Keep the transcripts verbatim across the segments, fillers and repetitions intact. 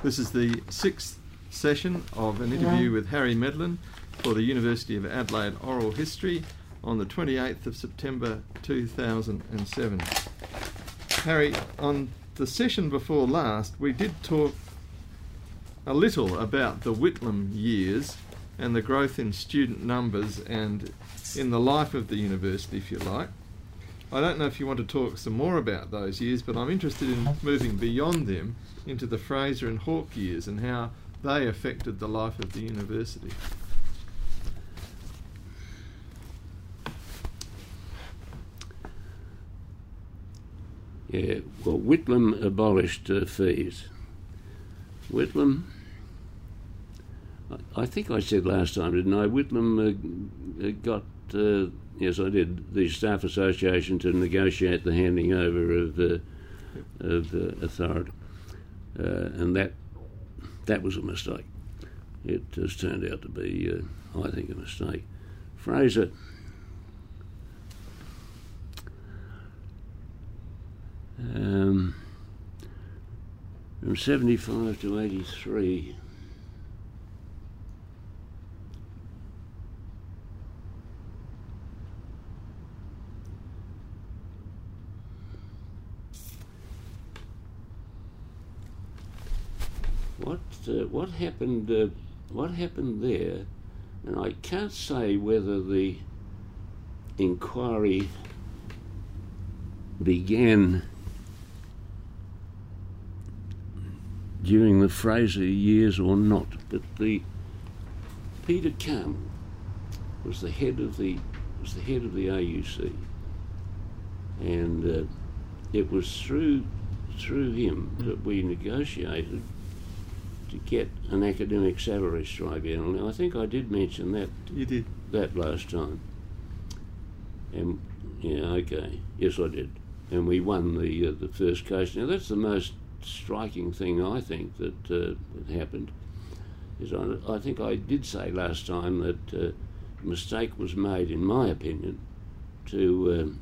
This is the sixth session of an interview with Harry Medlin for the University of Adelaide Oral History on the twenty-eighth of September two thousand seven. Harry, on the session before last, we did talk a little about the Whitlam years and the growth in student numbers and in the life of the university, if you like. I don't know if you want to talk some more about those years, but I'm interested in moving beyond them into the Fraser and Hawke years and how they affected the life of the university. Yeah, well, Whitlam abolished uh, fees. Whitlam, I, I think I said last time, didn't I? Whitlam uh, got, uh, yes I did, the Staff Association to negotiate the handing over of, uh, of uh, authority. Uh, and that that was a mistake. It has turned out to be, uh, I think, a mistake. Fraser, um, from seventy-five to eighty-three, What uh, what happened? Uh, what happened there? And I can't say whether the inquiry began during the Fraser years or not. But the Peter Campbell was the head of the was the head of the A U C, and uh, it was through through him that we negotiated to get an academic salaries tribunal. Now, I think I did mention that. You did. That last time. And yeah, okay, yes, I did. And we won the uh, the first case. Now, that's the most striking thing I think that uh, that happened. Is I, I think I did say last time that uh, a mistake was made, in my opinion, to um,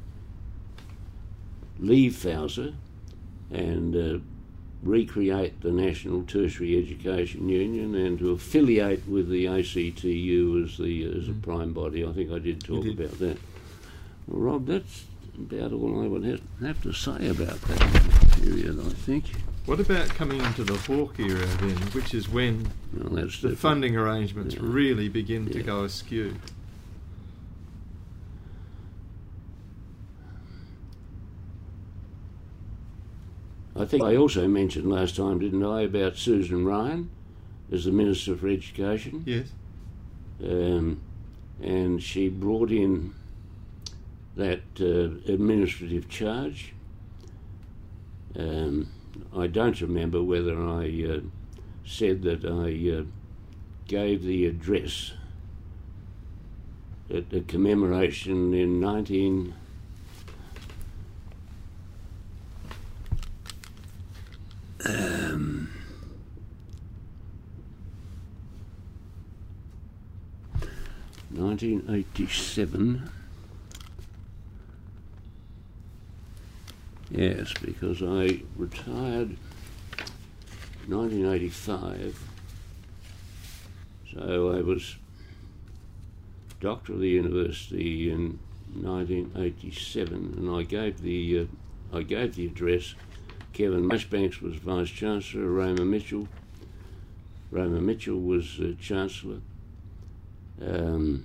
leave Fowser and uh, recreate the National Tertiary Education Union and to affiliate with the A C T U as the as a prime body. I think I did talk did. about that. Well, Rob, that's about all I would have, have to say about that period, I think. What about coming into the Hawke era then, which is when Well, that's the different. funding arrangements Yeah. really begin to Yeah. go askew? I think I also mentioned last time, didn't I, about Susan Ryan as the Minister for Education. Yes. Um, and she brought in that uh, administrative charge. Um, I don't remember whether I uh, said that I uh, gave the address at the commemoration in nineteen... Um, nineteen eighty-seven. Yes, because I retired nineteen eighty-five, so I was Doctor of the University in nineteen eighty-seven, and I gave the uh, I gave the address. Kevin Marchbanks was Vice Chancellor, Roma Mitchell. Roma Mitchell was uh, Chancellor. Um,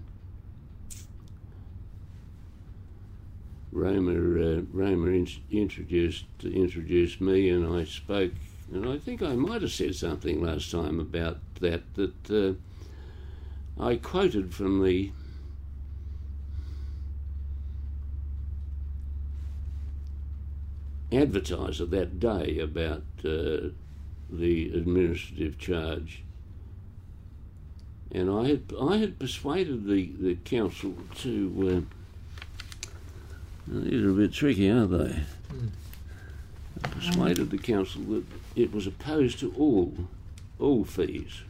Roma, uh, Roma in- introduced introduced me, and I spoke. And I think I might have said something last time about that. That uh, I quoted from the advertiser that day about uh, the administrative charge, and I had I had persuaded the, the council to. Uh, these are a bit tricky, aren't they? Mm. I persuaded the council that it was opposed to all all fees.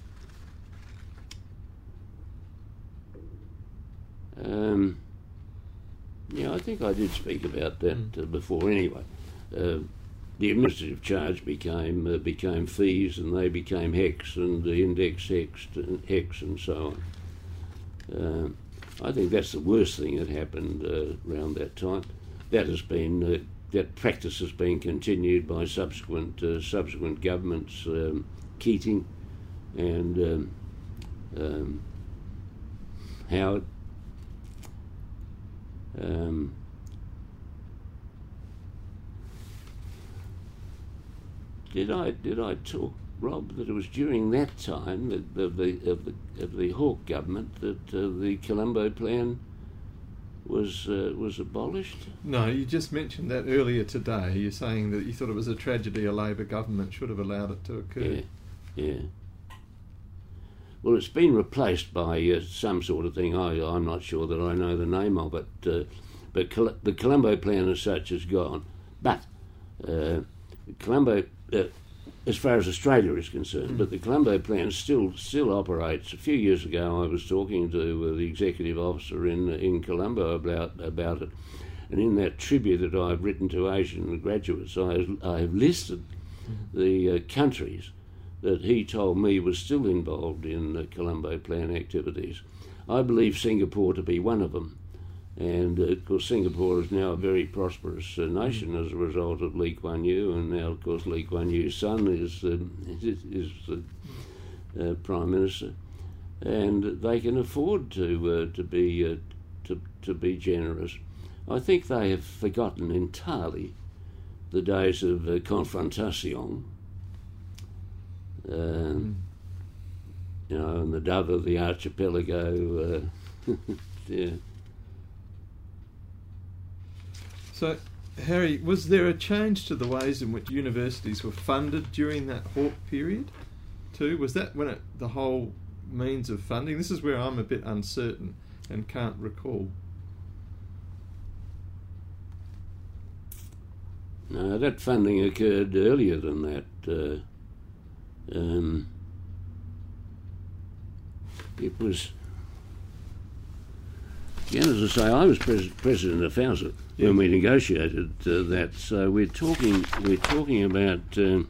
Um, yeah, I think I did speak about that uh, before anyway. Uh, the administrative charge became uh, became fees, and they became hex and the index hex and hex and so on. Uh, I think that's the worst thing that happened uh, around that time. That has been uh, that practice has been continued by subsequent uh, subsequent governments, um, Keating and um, um, Howard. Um, Did I did I talk, Rob, that it was during that time that of the of the of the Hawke government that uh, the Colombo Plan was uh, was abolished? No, you just mentioned that earlier today. You're saying that you thought it was a tragedy a Labor government should have allowed it to occur. Yeah, yeah. Well, it's been replaced by uh, some sort of thing. I I'm not sure that I know the name of it, uh, but Col- the Colombo Plan as such is gone. But uh, Colombo. Uh, as far as Australia is concerned, mm. but the Colombo Plan still still operates. A few years ago, I was talking to uh, the executive officer in in Colombo about about it, and in that tribute that I've written to Asian graduates, I have, I have listed mm. the uh, countries that he told me was still involved in uh, Colombo Plan activities. I believe Singapore to be one of them. And uh, of course Singapore is now a very prosperous uh, nation as a result of Lee Kuan Yew, and now of course Lee Kuan Yew's son is uh, is, is uh, uh, Prime Minister, and they can afford to uh, to be uh, to to be generous. I think they have forgotten entirely the days of uh, confrontation, uh, mm. you know, and the dove of the archipelago. Uh, yeah. So, Harry, was there a change to the ways in which universities were funded during that Hawke period too? Was that when it, the whole means of funding? This is where I'm a bit uncertain and can't recall. No, that funding occurred earlier than that. Uh, um, it was... Again, as I say, I was pres- president of FAUSA yeah. when we negotiated uh, that. So we're talking, we're talking about, um,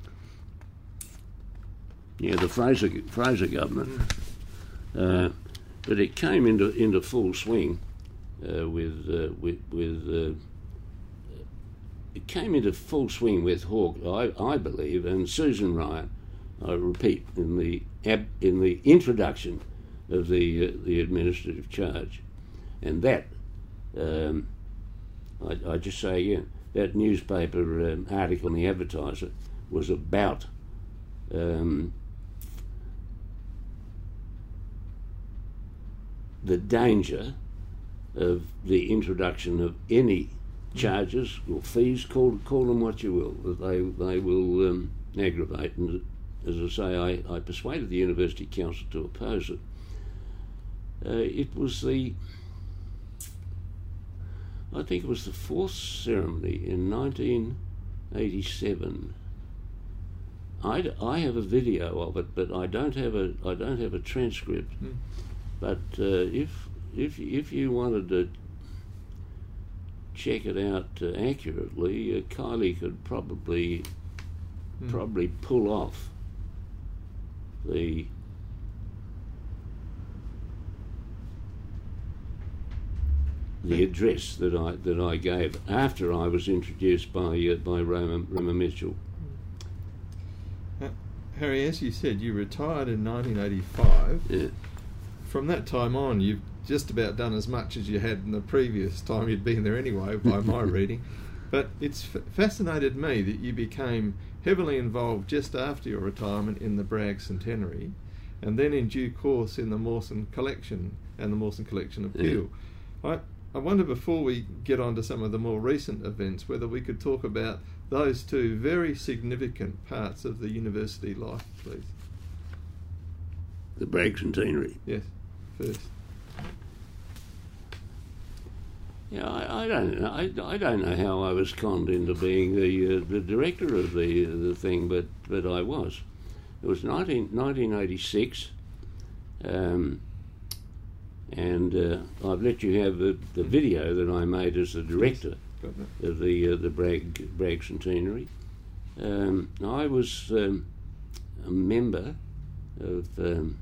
yeah, the Fraser Fraser government. Uh, but it came into into full swing uh, with uh, with with. Uh, it came into full swing with Hawke, I, I believe, and Susan Ryan. I repeat, in the ab- in the introduction of the uh, the administrative charge. And that, um, I, I just say again, that newspaper um, article in the Advertiser was about um, the danger of the introduction of any charges or fees, call call them what you will, that they they will um, aggravate. And as I say, I, I persuaded the University Council to oppose it. Uh, it was the I think it was the fourth ceremony in nineteen eighty-seven. I, I have a video of it, but I don't have a I don't have a transcript. Mm. But uh, if if if you wanted to check it out uh, accurately, uh, Kylie could probably mm. probably pull off the. The address that I that I gave after I was introduced by uh, by Roma, Roma Mitchell. Uh, Harry, as you said, you retired in nineteen eighty-five. Yeah. From that time on, you've just about done as much as you had in the previous time you'd been there anyway, by my reading. But it's f- fascinated me that you became heavily involved just after your retirement in the Bragg Centenary, and then in due course in the Mawson Collection and the Mawson Collection Appeal. Yeah. I, I wonder, before we get on to some of the more recent events, whether we could talk about those two very significant parts of the university life, please. The Bragg Centenary. Yes, first. Yeah, I, I don't know. I, I don't know how I was conned into being the uh, the director of the uh, the thing, but but I was. It was nineteen, nineteen eighty-six. Um, And uh, I've let you have the, the video that I made as the director got that. of the uh, the Bragg Bragg centenary. Um, I was um, a member of um,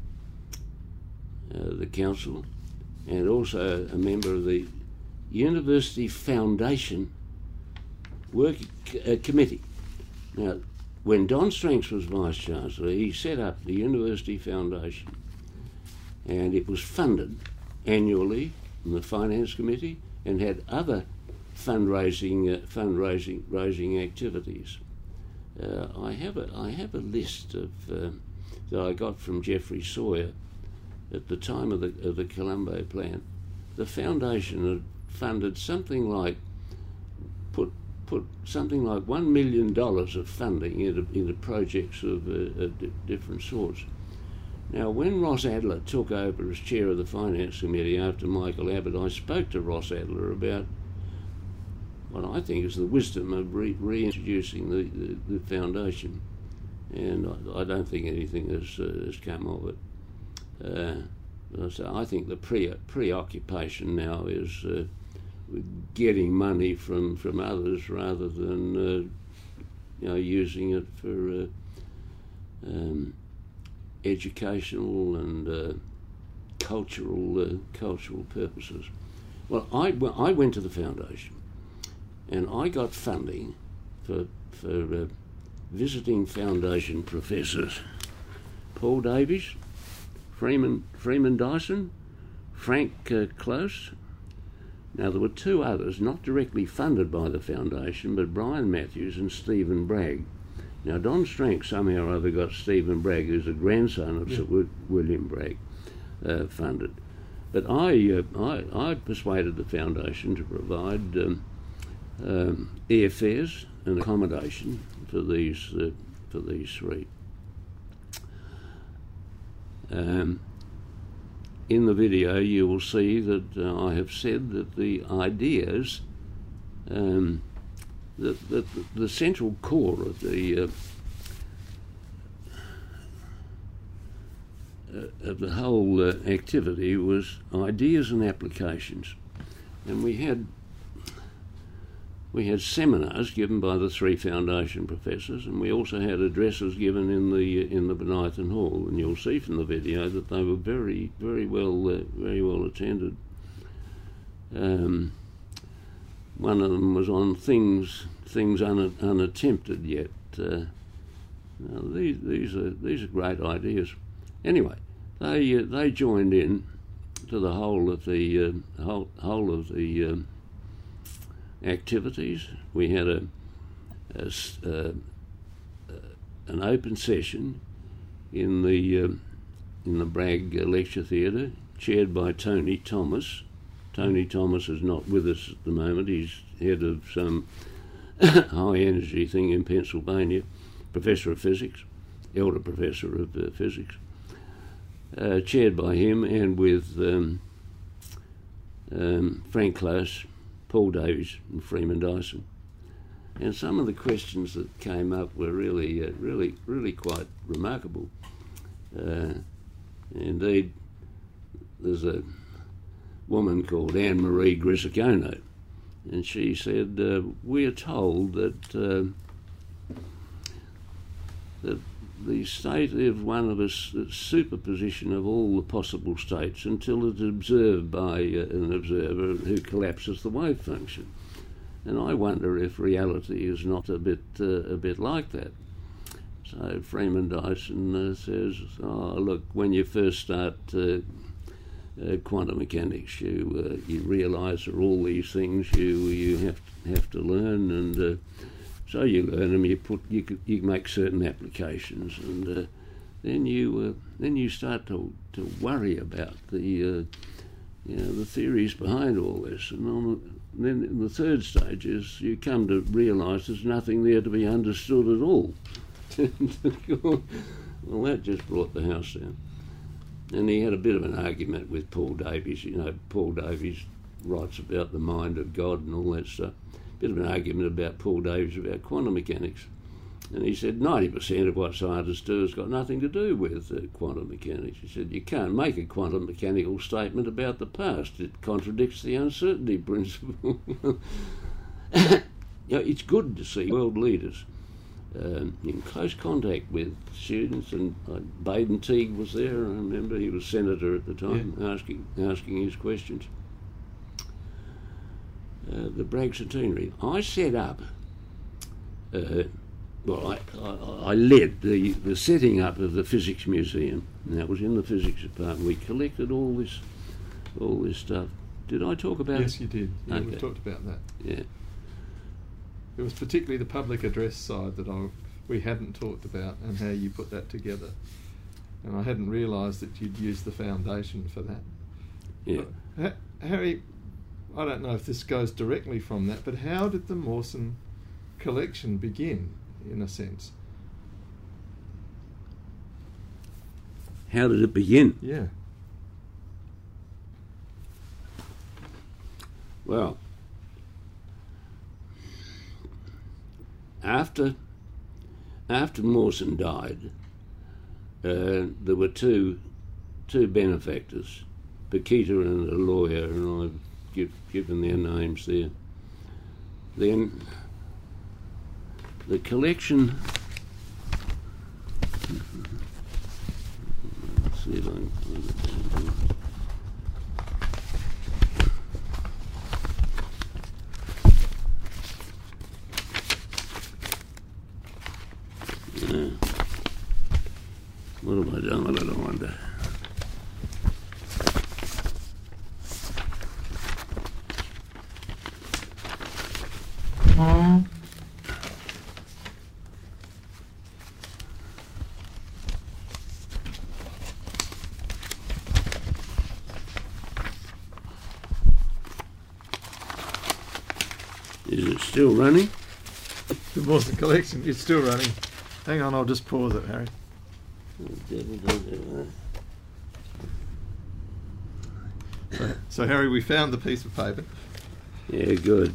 uh, the council, and also a member of the University Foundation Work uh, Committee. Now, when Don Stranks was Vice Chancellor, he set up the University Foundation, and it was funded annually from the Finance Committee and had other fundraising uh, fundraising raising activities. Uh, I have a I have a list of uh, that I got from Geoffrey Sawyer at the time of the of the Colombo plan. The foundation had funded something like put put something like one million dollars of funding into, into projects of, uh, of di- different sorts. Now, when Ross Adler took over as chair of the Finance Committee after Michael Abbott, I spoke to Ross Adler about what I think is the wisdom of re- reintroducing the, the, the foundation, and I, I don't think anything has, uh, has come of it. Uh, so I think the pre preoccupation now is uh, getting money from, from others rather than uh, you know using it for uh, um, educational and uh, cultural uh, cultural purposes. Well, I well, I went to the foundation, and I got funding for for uh, visiting foundation professors: Paul Davies, Freeman Freeman Dyson, Frank uh, Close. Now, there were two others not directly funded by the foundation, but Brian Matthews and Stephen Bragg. Now, Don Strank somehow or other got Stephen Bragg, who's a grandson of yeah. Sir w- William Bragg, uh, funded. But I, uh, I I persuaded the foundation to provide um, um, airfares and accommodation for these uh, for these three. Um, In the video, you will see that uh, I have said that the ideas, um, that, that the central core of the uh, uh, of the whole uh, activity was ideas and applications, and we had we had seminars given by the three foundation professors, and we also had addresses given in the in the Bonython Hall. And you'll see from the video that they were very, very well, uh, very well attended. Um, one of them was on things things un, unattempted yet. Uh, now these these are these are great ideas. Anyway, they uh, they joined in to the whole of the uh, whole whole of the. Um, activities. We had a, a, a, a an open session in the uh, in the Bragg Lecture Theatre, chaired by Tony Thomas. Tony Thomas is not with us at the moment. He's head of some high energy thing in Pennsylvania, professor of physics, elder professor of uh, physics. Uh, chaired by him, and with um, um, Frank Close, Paul Davies and Freeman Dyson. And some of the questions that came up were really, uh, really, really quite remarkable. Uh, indeed, there's a woman called Anne-Marie Grisicone, and she said, uh, we are told that uh, that the state of one of us, the superposition of all the possible states until it's observed by uh, an observer who collapses the wave function. And I wonder if reality is not a bit uh, a bit like that. So Freeman Dyson uh, says, oh, look, when you first start uh, uh, quantum mechanics, you uh, you realise there are all these things you you have to, have to learn, and uh, so you learn them. You put you you make certain applications, and uh, then you uh, then you start to to worry about the uh, you know the theories behind all this, and on the, then in the third stage is you come to realise there's nothing there to be understood at all. Well, that just brought the house down. And he had a bit of an argument with Paul Davies. You know, Paul Davies writes about the mind of God and all that stuff. Bit of an argument about Paul Davies about quantum mechanics. And he said ninety percent of what scientists do has got nothing to do with uh, quantum mechanics. He said you can't make a quantum mechanical statement about the past. It contradicts the uncertainty principle. You know, it's good to see world leaders um, in close contact with students, and uh, Baden Teague was there. I remember he was senator at the time, yeah. asking asking his questions. Uh, the Bragg Centenary. I set up. Uh, Well, I, I, I led the, the setting up of the Physics Museum, and that was in the Physics Department. We collected all this, all this stuff. Did I talk about yes, it? Yes, you did. Yeah, okay. We talked about that. Yeah. It was particularly the public address side that I, we hadn't talked about, and how you put that together. And I hadn't realised that you'd used the foundation for that. Yeah. But, Harry, I don't know if this goes directly from that, but how did the Mawson collection begin? In a sense. How did it begin? Yeah. Well, after after Mawson died, uh, there were two two benefactors, Paquita and a lawyer, and I've give, given their names there. Then the collection. Let's see if I can find it down here. Yeah. What have I done with it, I wonder? Mm. Is it still running? The Mawson collection, it's still running. Hang on, I'll just pause it, Harry. So, so Harry, we found the piece of paper. Yeah, good.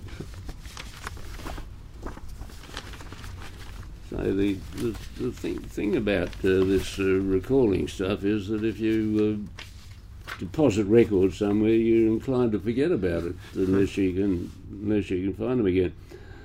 So the the, the thing, thing about uh, this uh, recalling stuff is that if you uh, deposit records somewhere, you're inclined to forget about it unless you can unless you can find them again.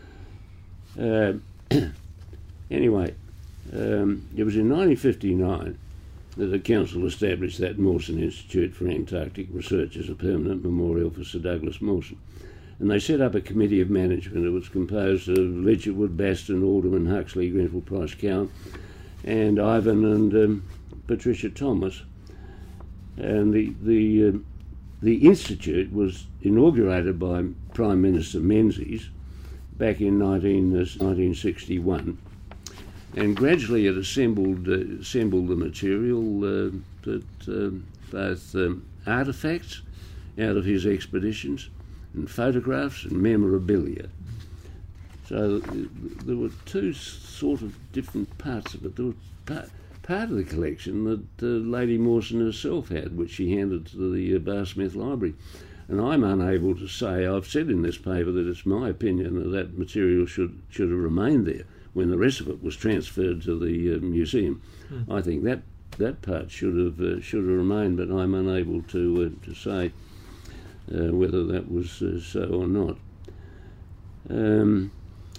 Uh, anyway, um, it was in nineteen fifty-nine that the council established that Mawson Institute for Antarctic Research as a permanent memorial for Sir Douglas Mawson. And they set up a committee of management. It was composed of Ledgerwood, Baston, Alderman, Huxley, Grenfell, Price, Cowan, and Ivan and um, Patricia Thomas. And the the uh, the institute was inaugurated by Prime Minister Menzies back in nineteen sixty-one, and gradually it assembled uh, assembled the material uh, that uh, both um, artefacts out of his expeditions, and photographs and memorabilia. So there were two sort of different parts of it. There was part, part of the collection that uh, Lady Mawson herself had, which she handed to the uh, Bar Smith Library. And I'm unable to say, I've said in this paper that it's my opinion that that material should, should have remained there when the rest of it was transferred to the uh, museum. Mm. I think that that part should have uh, should have remained, but I'm unable to uh, to say Uh, whether that was uh, so or not. Um,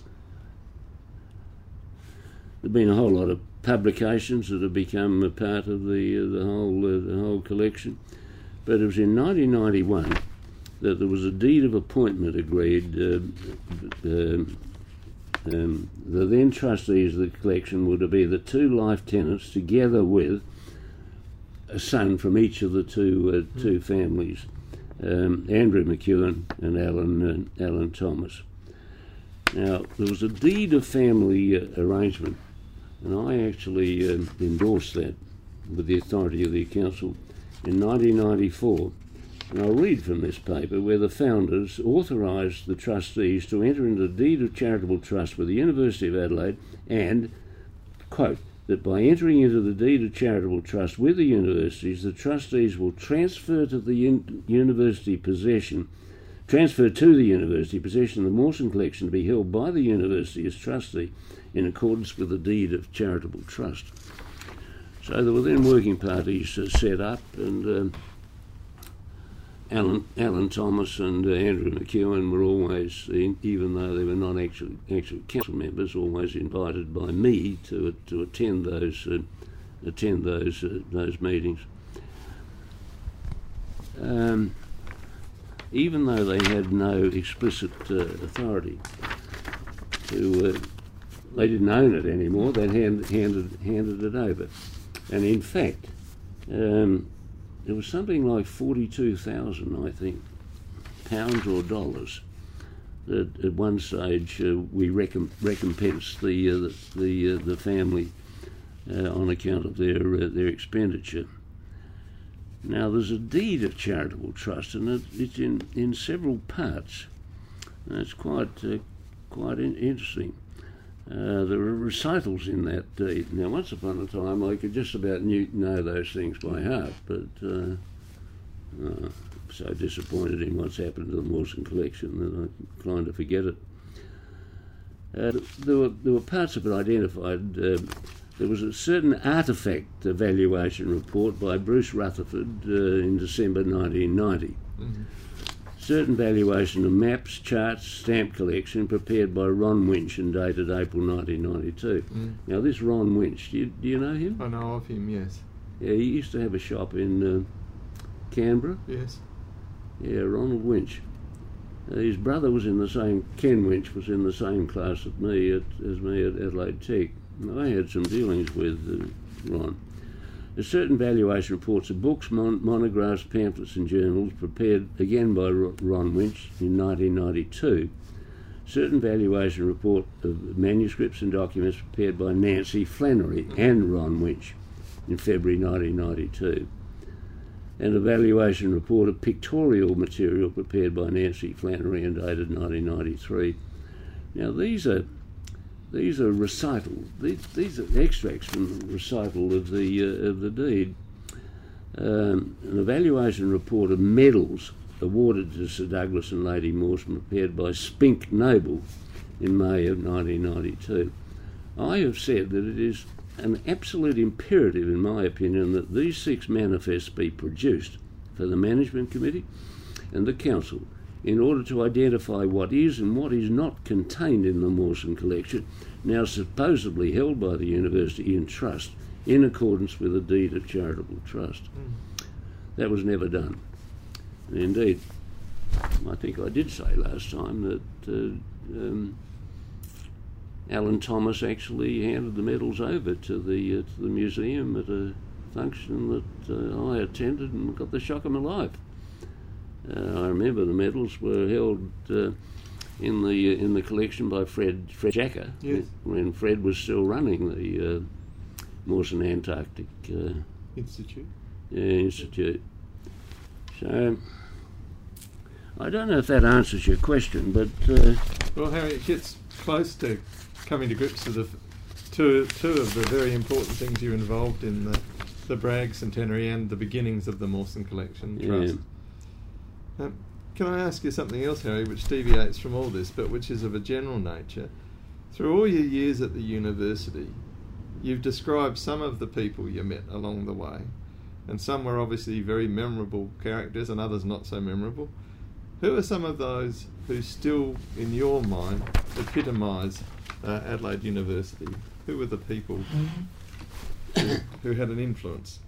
there've been a whole lot of publications that have become a part of the uh, the whole uh, the whole collection, but it was in nineteen ninety-one that there was a deed of appointment agreed. Uh, uh, um, the then trustees of the collection were to be the two life tenants, together with a son from each of the two uh, two families. Um, Andrew McEwen and Alan uh, Alan Thomas. Now, there was a deed of family uh, arrangement, and I actually uh, endorsed that with the authority of the council in nineteen ninety-four. And I'll read from this paper where the founders authorised the trustees to enter into a deed of charitable trust with the University of Adelaide and, quote, that by entering into the deed of charitable trust with the universities, the trustees will transfer to the un- university possession, transfer to the university possession of the Mawson collection to be held by the university as trustee, in accordance with the deed of charitable trust. So there were then working parties uh, set up, and um, Alan, Alan Thomas and uh, Andrew McEwen were always, in, even though they were not actual, actual council members, always invited by me to to attend those uh, attend those uh, those meetings. Um, even though they had no explicit uh, authority to, uh, they didn't own it anymore. They hand, handed handed it over, and in fact, um, it was something like forty-two thousand, I think, pounds or dollars. That at one stage uh, we recom- recompensed the uh, the the, uh, the family uh, on account of their uh, their expenditure. Now, there's a deed of charitable trust, and it, it's in, in several parts. And it's quite uh, quite in- interesting. Uh, there are recitals in that deed. Now, once upon a time, I could just about knew, know those things by heart, but uh, uh, I'm so disappointed in what's happened to the Mawson collection that I'm inclined to forget it. Uh, there were there were parts of it identified. Uh, There was a certain artefact evaluation report by Bruce Rutherford uh, in December nineteen ninety. Mm-hmm. Certain valuation of maps, charts, stamp collection prepared by Ron Winch and dated April nineteen ninety-two. Mm. Now, this Ron Winch, do you, do you know him? I know of him, yes. Yeah, he used to have a shop in uh, Canberra. Yes. Yeah, Ronald Winch. Uh, his brother was in the same, Ken Winch was in the same class at me at, as me at Adelaide Tech. I had some dealings with uh, Ron. A certain valuation reports of books, mon- monographs, pamphlets and journals prepared again by Ron Winch in nineteen ninety-two. Certain valuation report of manuscripts and documents prepared by Nancy Flannery and Ron Winch in February nineteen ninety-two. And a valuation report of pictorial material prepared by Nancy Flannery and dated nineteen ninety-three. Now, these are These are recitals. These, these are extracts from the recital of the uh, of the deed. Um, an evaluation report of medals awarded to Sir Douglas and Lady Mawson, prepared by Spink Noble in May of nineteen ninety-two. I have said that it is an absolute imperative, in my opinion, that these six manifests be produced for the Management Committee and the Council, in order to identify what is and what is not contained in the Mawson collection, now supposedly held by the University in trust, in accordance with the deed of charitable trust. Mm. That was never done. And indeed, I think I did say last time that uh, um, Alan Thomas actually handed the medals over to the uh, to the museum at a function that uh, I attended and got the shock of my life. Uh, I remember the medals were held uh, in the uh, in the collection by Fred Fred Jacker, yes, when Fred was still running the uh, Mawson Antarctic uh, Institute. Yeah, Institute. So I don't know if that answers your question, but uh, well, Harry, it gets close to coming to grips with the two two of the very important things you're involved in: the the Bragg Centenary and the beginnings of the Mawson Collection Trust. Yeah. Um, can I ask you something else, Harry, which deviates from all this, but which is of a general nature? Through all your years at the university, you've described some of the people you met along the way, and some were obviously very memorable characters and others not so memorable. Who are some of those who still, in your mind, epitomise uh, Adelaide University? Who were the people who, who had an influence?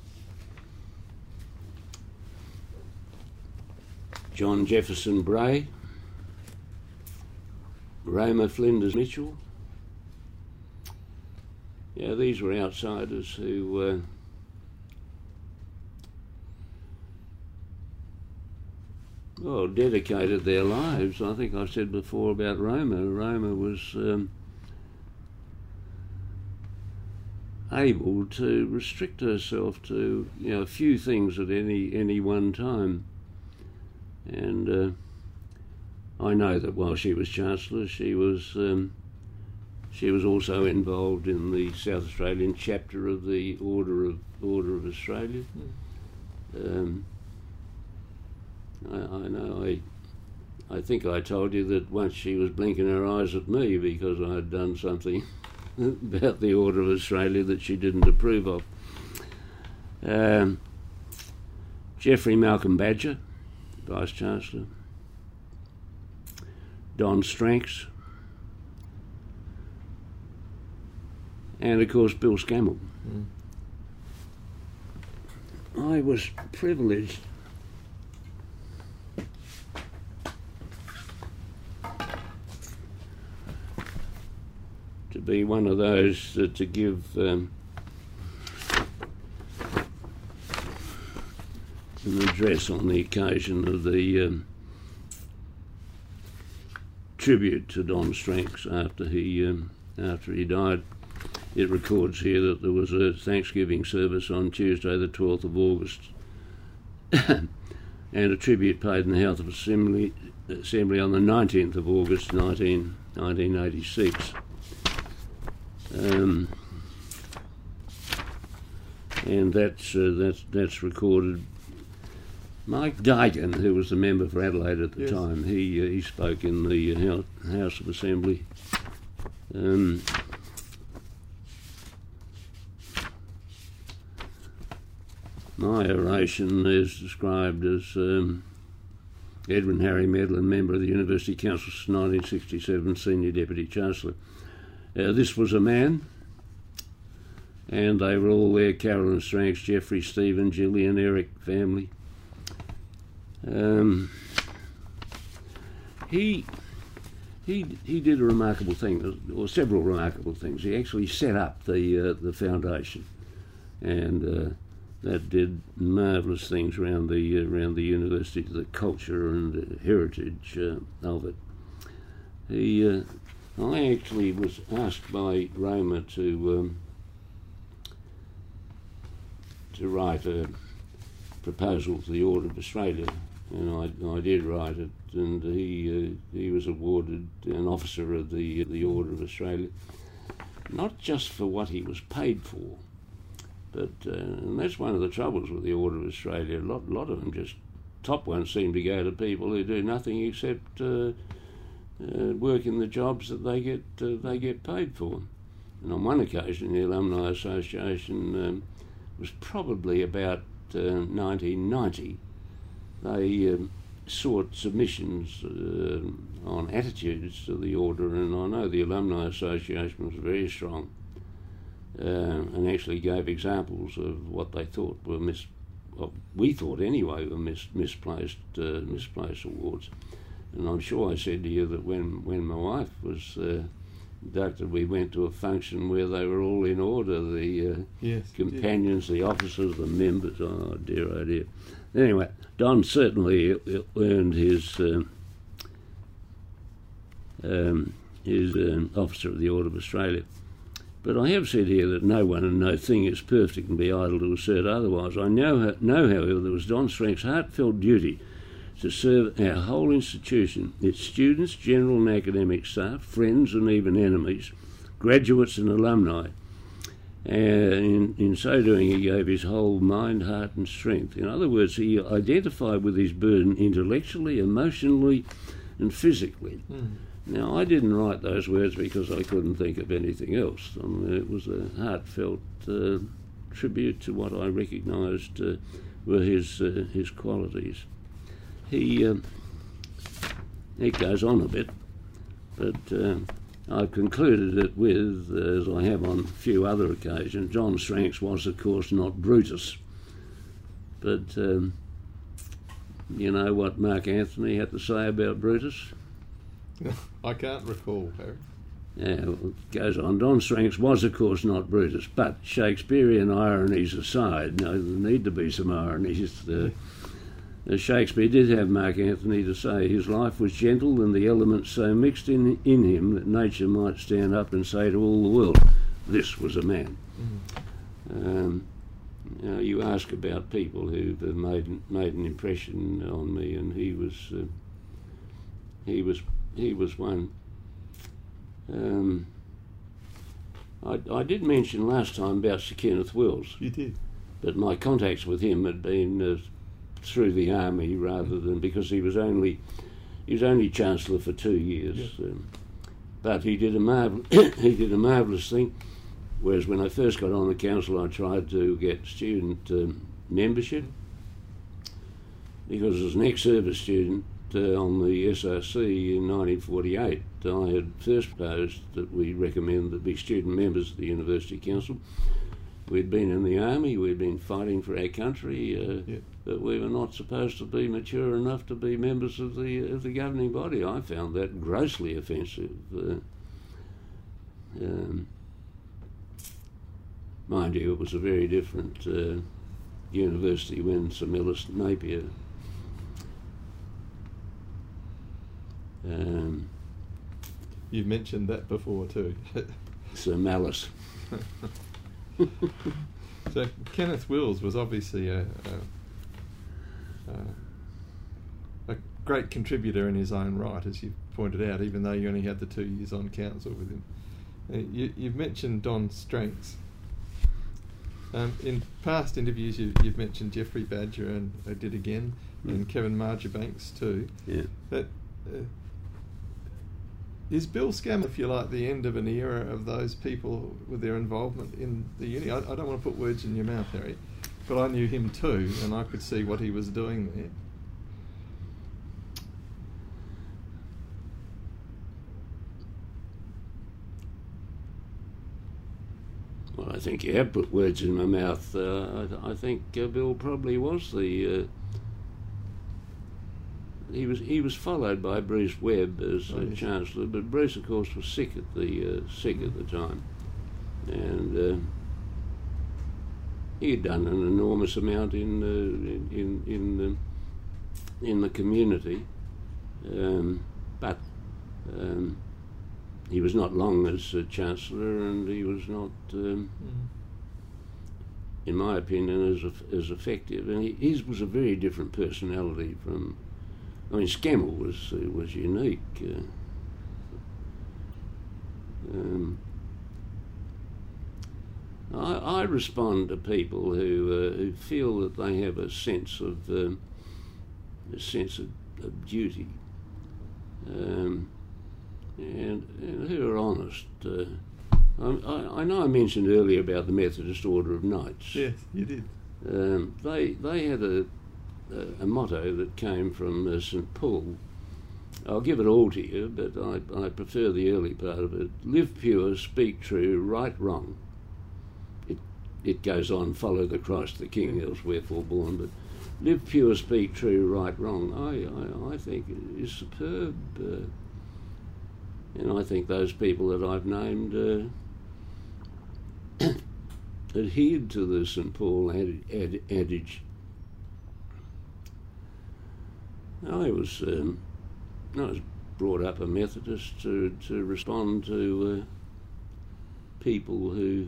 John Jefferson Bray, Roma Flinders Mitchell. Yeah, these were outsiders who uh, well, dedicated their lives. I think I said before about Roma. Roma was um, able to restrict herself to, you know, a few things at any any one time. And uh, I know that while she was Chancellor, she was um, she was also involved in the South Australian chapter of the Order of Order of Australia. Mm. Um, I, I know I I think I told you that once she was blinking her eyes at me because I had done something about the Order of Australia that she didn't approve of. Um, Geoffrey Malcolm Badger, Vice-Chancellor. Don Stranks. And, of course, Bill Scammell. Mm. I was privileged to be one of those uh, to give um, an address on the occasion of the um, tribute to Don Stranks after he um, after he died. It records here that there was a Thanksgiving service on Tuesday the twelfth of August and a tribute paid in the House of Assembly, Assembly on the nineteenth of August nineteen eighty-six. Um, and that's, uh, that's, that's recorded. Mike Dygan, who was the member for Adelaide at the yes. time, he uh, he spoke in the uh, House of Assembly. Um, my oration is described as um, Edwin Harry Medlin, member of the University Council since nineteen sixty-seven, Senior Deputy Chancellor. Uh, this was a man, and they were all there, Carolyn Stranks, Geoffrey, Stephen, Gillian, Eric family. Um, he he he did a remarkable thing, or several remarkable things. He actually set up the uh, the foundation, and uh, that did marvellous things around the uh, around the university, the culture and uh, heritage uh, of it. He, uh, I actually was asked by Roma to um, to write a proposal to the Order of Australia. And I, I did write it, and he uh, he was awarded an officer of the the Order of Australia, not just for what he was paid for, but uh, and that's one of the troubles with the Order of Australia. A lot lot of them, just top ones, seem to go to people who do nothing except uh, uh, work in the jobs that they get uh, they get paid for. And on one occasion, the Alumni Association um, was probably about uh, nineteen ninety. They um, sought submissions uh, on attitudes to the order, and I know the Alumni Association was very strong uh, and actually gave examples of what they thought were mis- what we thought anyway were mis- misplaced uh, misplaced awards. And I'm sure I said to you that when, when my wife was uh, inducted, we went to a function where they were all in order, the uh, yes, companions, the officers, the members. Oh dear, oh dear. Anyway, Don certainly earned his uh, um, his um, officer of the Order of Australia. But I have said here that no one and no thing is perfect and be idle to assert otherwise. I know, know however, there was Don Strank's heartfelt duty to serve our whole institution, its students, general and academic staff, friends and even enemies, graduates and alumni. And in, in so doing, he gave his whole mind, heart and strength. In other words, he identified with his burden intellectually, emotionally and physically. Mm. Now, I didn't write those words because I couldn't think of anything else. I mean, it was a heartfelt uh, tribute to what I recognised uh, were his, uh, his qualities. He, um, it goes on a bit, but uh, I've concluded it with, as I have on a few other occasions, John Stranks was, of course, not Brutus. But um, you know what Mark Anthony had to say about Brutus? I can't recall, Harry. Yeah, well, it goes on. Don Stranks was, of course, not Brutus, but Shakespearean ironies aside, you know, there need to be some ironies. Uh, As Shakespeare did have Mark Anthony to say, his life was gentle and the elements so mixed in, in him that nature might stand up and say to all the world, this was a man. Mm. Um, you know, you ask about people who've made made an impression on me, and he was uh, he was he was one. Um, I, I did mention last time about Sir Kenneth Wills. You did, but my contacts with him had been Uh, through the army rather than because he was only he was only Chancellor for two years, yeah. um, but he did a marvel he did a marvellous thing. Whereas when I first got on the council, I tried to get student um, membership, because as an ex-service student uh, on the S R C in nineteen forty-eight, I had first proposed that we recommend that be student members of the University Council. We'd been in the army, we'd been fighting for our country, uh, yeah. but we were not supposed to be mature enough to be members of the of the governing body. I found that grossly offensive. Uh, um, mind you, it was a very different uh, university when Sir Millicent Napier um, You've mentioned that before too. Sir Malice. So Kenneth Wills was obviously a, a, a, a great contributor in his own right, as you pointed out, even though you only had the two years on council with him. Uh, you, you've mentioned Don's strengths. Um, in past interviews, you, you've mentioned Geoffrey Badger, and I did again, mm. and Kevin Marjoribanks too. Yeah. That uh, is Bill Scammer, if you like, the end of an era of those people with their involvement in the uni? I, I don't want to put words in your mouth, Harry, but I knew him too, and I could see what he was doing there. Well, I think you have put words in my mouth. Uh, I, I think uh, Bill probably was the. Uh, he was he was followed by Bruce Webb as uh, oh, yes. Chancellor, but Bruce, of course, was sick at the uh, sick at the time, and uh, he had done an enormous amount in uh, in in in, uh, in the community, um, but. Um, He was not long as uh, Chancellor, and he was not, um, mm. in my opinion, as as effective. And he, his was a very different personality from. I mean, Scammer was uh, was unique. Uh, um, I, I respond to people who uh, who feel that they have a sense of um, a sense of, of duty. Um, And, and who are honest. Uh, I, I know I mentioned earlier about the Methodist Order of Knights. Yes, you did. Um, they they had a, a, a motto that came from uh, Saint Paul. I'll give it all to you, but I, I prefer the early part of it. Live pure, speak true, right wrong. It it goes on, follow the Christ the King, else wherefore born, but live pure, speak true, right wrong, I, I, I think is superb. Uh, And I think those people that I've named uh, adhered to the Saint Paul ad- ad- adage. I was um, I was brought up a Methodist to to respond to uh, people who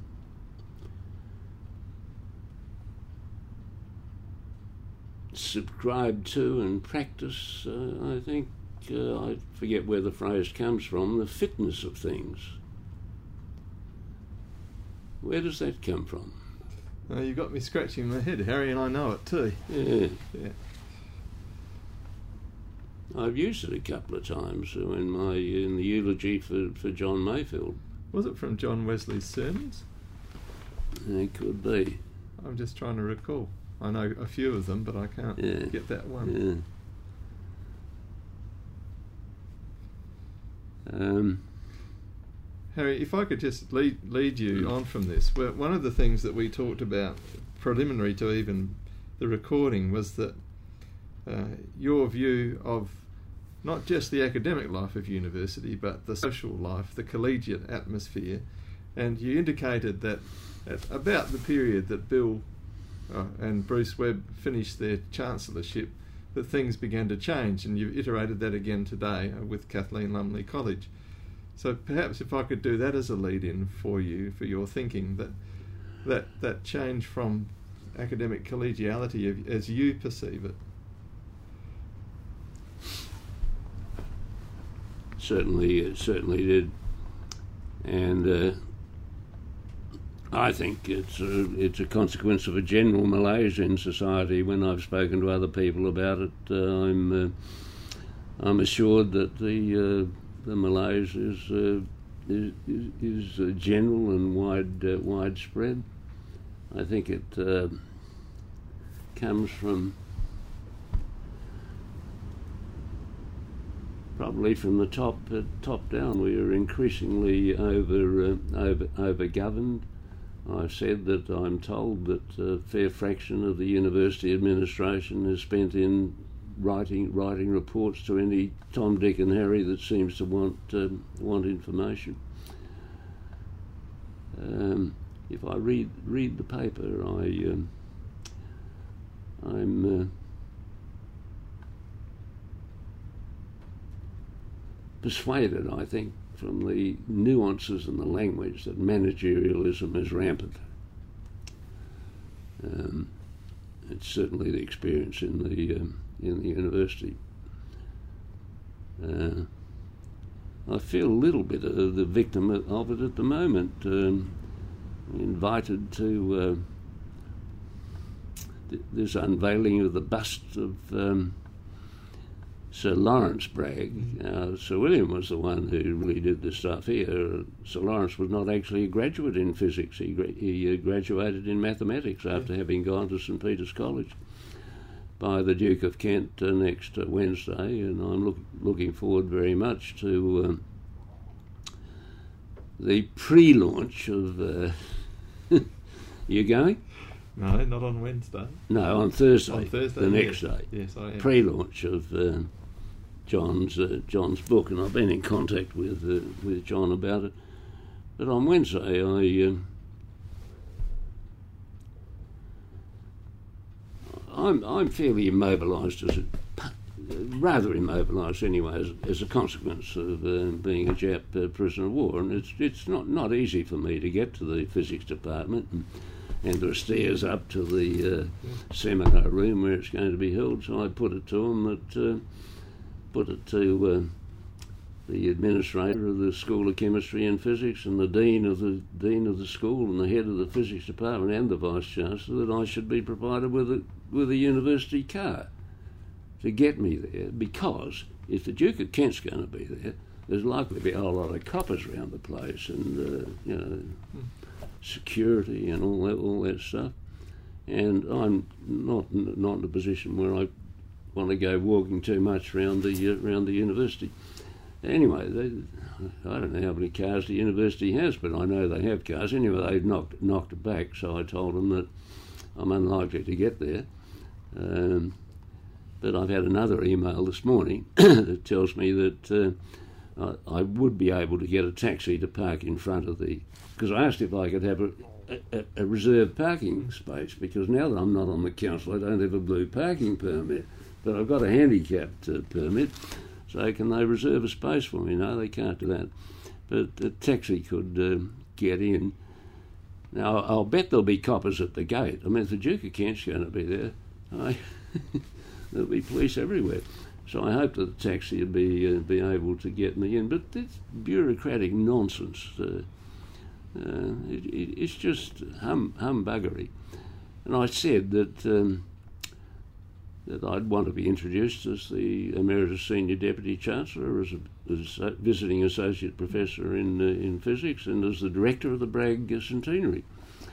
subscribe to and practice. Uh, I think. Uh, I forget where the phrase comes from, the fitness of things. Where does that come from? Oh, you got me scratching my head, Harry, and I know it too. Yeah. Yeah. I've used it a couple of times in my in the eulogy for, for John Mayfield. Was it from John Wesley's sermons? It could be. I'm just trying to recall. I know a few of them, but I can't yeah. get that one. Yeah. Um, Harry, if I could just lead, lead you on from this, well, one of the things that we talked about preliminary to even the recording was that uh, your view of not just the academic life of university, but the social life, the collegiate atmosphere, and you indicated that at about the period that Bill uh, and Bruce Webb finished their chancellorship, that things began to change, and you've iterated that again today uh, with Kathleen Lumley College. So perhaps if I could do that as a lead-in for you, for your thinking, that that that change from academic collegiality as you perceive it. Certainly, it certainly did, and uh, I think it's a, it's a consequence of a general malaise in society. When I've spoken to other people about it, uh, I'm uh, I'm assured that the uh, the malaise is uh, is, is uh, general and wide uh, widespread. I think it uh, comes from probably from the top uh, top down. We are increasingly over uh, over over governed. I've said that I'm told that a fair fraction of the university administration is spent in writing writing reports to any Tom, Dick and Harry that seems to want um, want information. Um, if I read read the paper, I um, I'm uh, persuaded, I think, from the nuances in the language that managerialism is rampant. Um, it's certainly the experience in the um, in the university. Uh, I feel a little bit of the victim of it at the moment. Um, invited to uh, th- this unveiling of the bust of um, Sir Lawrence Bragg. Uh, Sir William was the one who really did the stuff here. Sir Lawrence was not actually a graduate in physics. He, gra- he uh, graduated in mathematics after having gone to St Peter's College by the Duke of Kent uh, next uh, Wednesday, and I'm look- looking forward very much to um, the pre-launch of... Uh, you going? No, not on Wednesday. No, on Thursday. On Thursday, the next yes. day. Yes, I am. Pre-launch of uh, John's uh, John's book, and I've been in contact with uh, with John about it. But on Wednesday, I um, I'm I'm fairly immobilised as a rather immobilised anyway as, as a consequence of uh, being a Jap uh, prisoner of war, and it's it's not not easy for me to get to the physics department. And, And there are stairs up to the uh, seminar room where it's going to be held. So I put it to them that uh, put it to uh, the administrator of the School of Chemistry and Physics and the dean of the dean of the school and the head of the physics department and the vice chancellor that I should be provided with a with a university car to get me there, because if the Duke of Kent's going to be there, there's likely to be a whole lot of coppers around the place, and uh, you know. Mm. security and all that, all that stuff, and I'm not not in a position where I want to go walking too much around the uh, around the university. Anyway, they, I don't know how many cars the university has, but I know they have cars. Anyway, they knocked knocked it back, so I told them that I'm unlikely to get there. Um, but I've had another email this morning that tells me that uh, I, I would be able to get a taxi to park in front of the. Because I asked if I could have a, a, a reserved parking space, because now that I'm not on the council, I don't have a blue parking permit, but I've got a handicapped uh, permit, so can they reserve a space for me? No, they can't do that. But a taxi could uh, get in. Now, I'll bet there'll be coppers at the gate. I mean, if the Duke of Kent's going to be there, I, there'll be police everywhere. So I hope that the taxi will be, uh, be able to get me in. But it's bureaucratic nonsense. Uh, Uh, it, it, it's just hum, humbuggery. And I said that um, that I'd want to be introduced as the Emeritus Senior Deputy Chancellor, as a, as a visiting Associate Professor in uh, in Physics, and as the Director of the Bragg Centenary.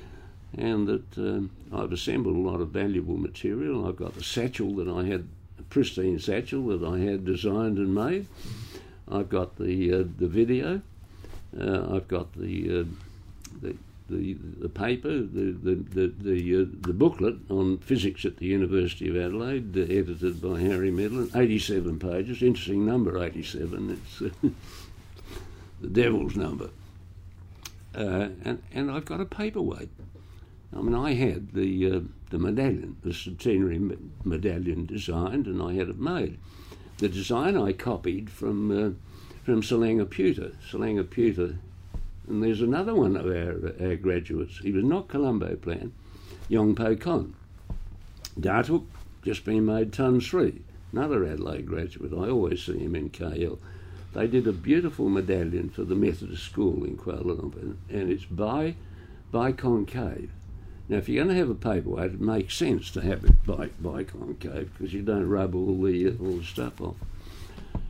And that um, I've assembled a lot of valuable material. I've got the satchel that I had, a pristine satchel that I had designed and made. I've got the uh, the video. Uh, I've got the uh, the, the the paper, the the the the, uh, the booklet on physics at the University of Adelaide, uh, edited by Harry Medlin, eighty-seven pages. Interesting number, eighty-seven. It's uh, the devil's number. Uh, and and I've got a paperweight. I mean, I had the uh, the medallion, the centenary medallion designed, and I had it made. The design I copied from. Uh, From Salanga Puter, Salanga Puter, and there's another one of our, our graduates. He was not Colombo Plan, Yong Po Kon. Dartuk, just been made Tun Sri, another Adelaide graduate. I always see him in K L. They did a beautiful medallion for the Methodist School in Kuala Lumpur, and it's by biconcave. Now, if you're going to have a paperweight, it makes sense to have it by biconcave, because you don't rub all the uh, all the stuff off.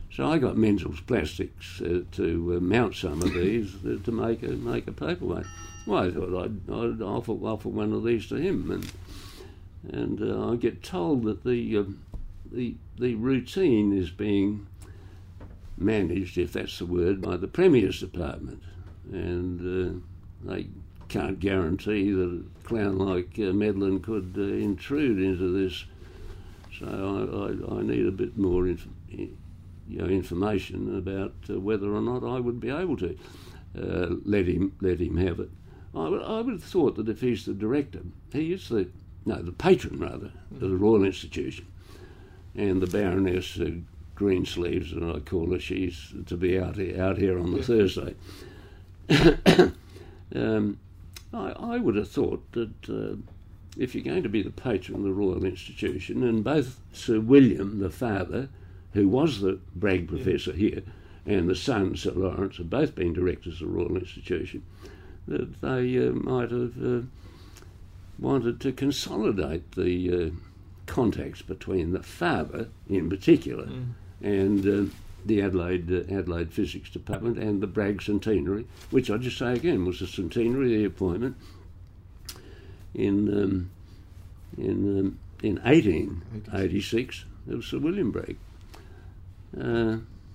So I got Menzel's plastics uh, to uh, mount some of these uh, to make a make a paperweight. Well, I thought I'd, I'd offer offer one of these to him, and and uh, I get told that the uh, the the routine is being managed, if that's the word, by the Premier's department, and uh, they can't guarantee that a clown like uh, Medlin could uh, intrude into this. So I, I, I need a bit more inf- you know, information about uh, whether or not I would be able to uh, let him let him have it. I would, I would have thought that if he's the director, he is the no the patron rather of the Royal Institution, and the Baroness uh, Greensleeves, and I call her, she's to be out here, out here on the yeah. Thursday. um, I, I would have thought that uh, if you're going to be the patron of the Royal Institution, and both Sir William, the father, who was the Bragg Professor yeah. here, and the son, Sir Lawrence, have both been directors of the Royal Institution, that they uh, might have uh, wanted to consolidate the uh, contacts between the father, in particular, mm. and uh, the Adelaide uh, Adelaide Physics Department and the Bragg Centenary, which I just say again was the centenary, the appointment in um, in um, in eighteen eighty-six of Sir William Bragg. Uh,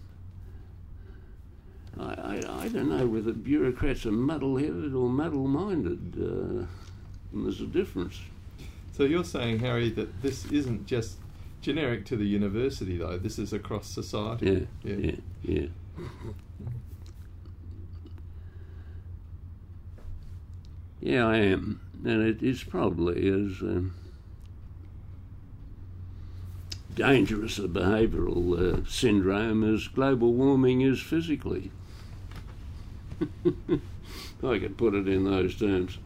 I, I I don't know whether bureaucrats are muddle-headed or muddle-minded. Uh, and there's a difference. So you're saying, Harry, that this isn't just generic to the university, though. This is across society. Yeah, yeah, yeah. yeah. Yeah, I am, and it is probably as um, dangerous a behavioural uh, syndrome as global warming is physically. I could put it in those terms.